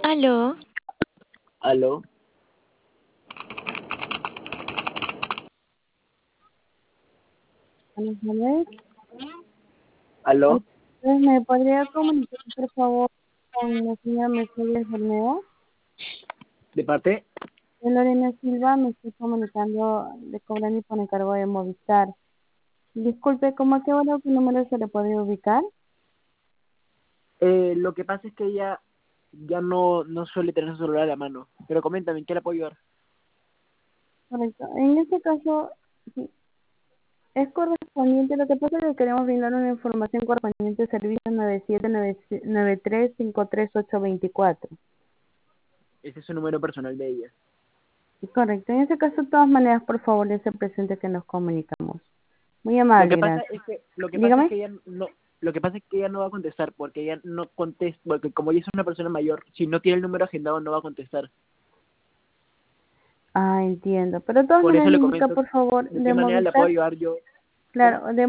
Aló, Aló, Buenas tardes. aló, ¿Me podría comunicar, por favor, con la señora Mercedes Bermeo? de parte, Soy Lorena Silva, me estoy comunicando de Cobrando y por encargo de Movistar. Disculpe, ¿cómo a qué hora o qué número se le podría ubicar? lo que pasa es que ella ya no suele tener su celular a la mano, pero coméntame, ¿en qué la puedo ayudar? Correcto. En este caso, sí, es correspondiente, lo que pasa es que queremos brindar una información correspondiente al servicio 9793-53824. Ese es su número personal de ella. Correcto. En ese caso, de todas maneras, por favor, ese presente que nos comunicamos. Muy Lo amable, que pasa gracias. es que, lo que pasa es Dígame. que ella no, lo que pasa es que ella no va a contestar, porque ella no contesta, porque como ella es una persona mayor, si no tiene el número agendado no va a contestar. Ah, entiendo. Pero de todas Por eso maneras le me indica, comento, por favor, ¿de qué de manera la puedo Movistar. ayudar yo? ¿Cómo? Claro, de